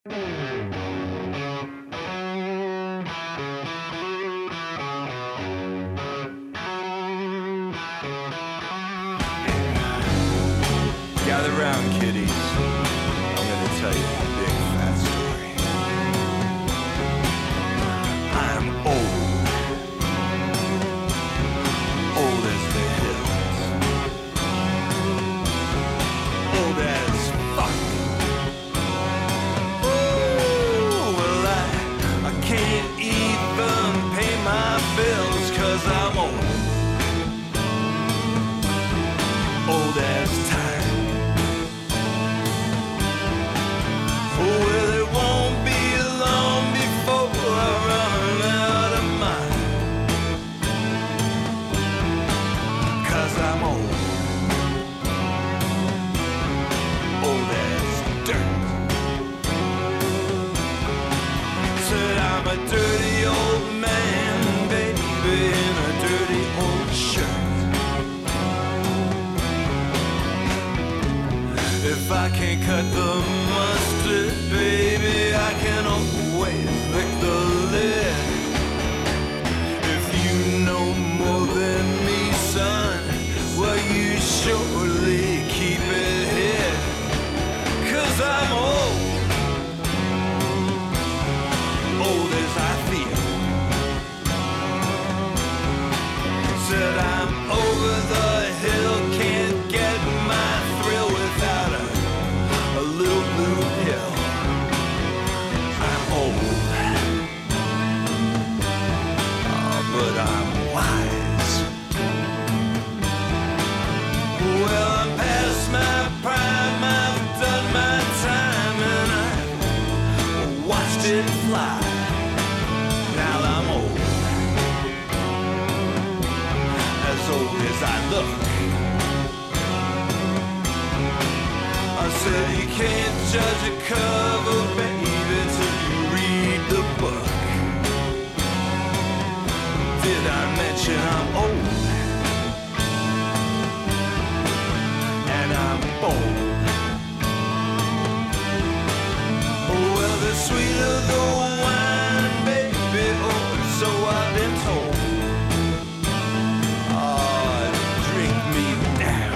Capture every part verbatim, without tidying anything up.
Gather round, kiddies. I'm gonna tell you a big fat story. I'm old. Old as the hills. Old as fuck. Ooh, well, I, I can't even pay my bills 'cause I'm old. Old as time. Well, it won't be long before I run out of mine. 'Cause I'm old. Old as dirt. Said I'm a dirty old man, baby, in a dirty old shirt. If I can't cut the mustard, baby, I can always lick the lid. If you know more than me, son, well, you surely keep it hid. 'Cause I'm old. Old as I feel. Said I'm over the hill, can't get my thrill without a a little blue pill. I'm old, oh, but I'm wise. Well, I'm past my prime, I've done my time, and I've watched it fly. Now I'm old, as old as I look. I said you can't judge a cover, baby, till you read the book. Did I mention I'm old? And I'm bold. Well, the sweeter the wine, baby, oh, so I've been told. Oh, drink me down.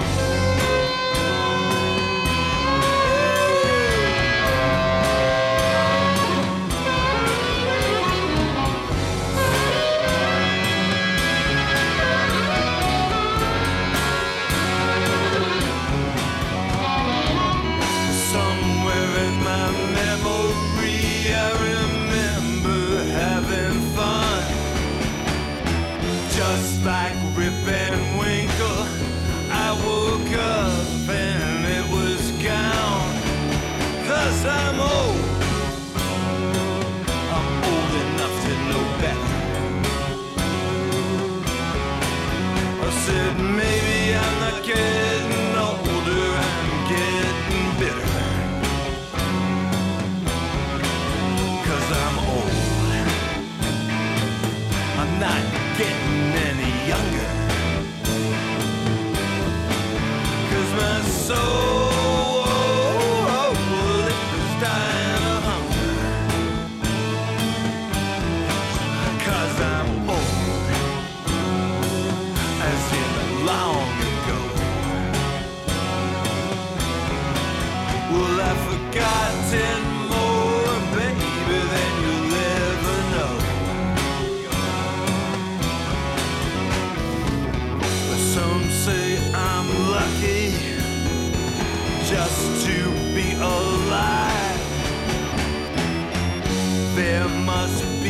Just like Rip and Winkle, I woke up and it was gone. 'Cause I'm old. I'm old enough to know better. I said maybe I'm not getting older, I'm getting bitter. 'Cause I'm old. I'm not getting any younger. 'Cause my soul is dying of hunger. 'Cause I'm old, as in long ago. Well, I've forgotten more, baby, than you'll ever know. Some say I'm lucky just to be alive. There must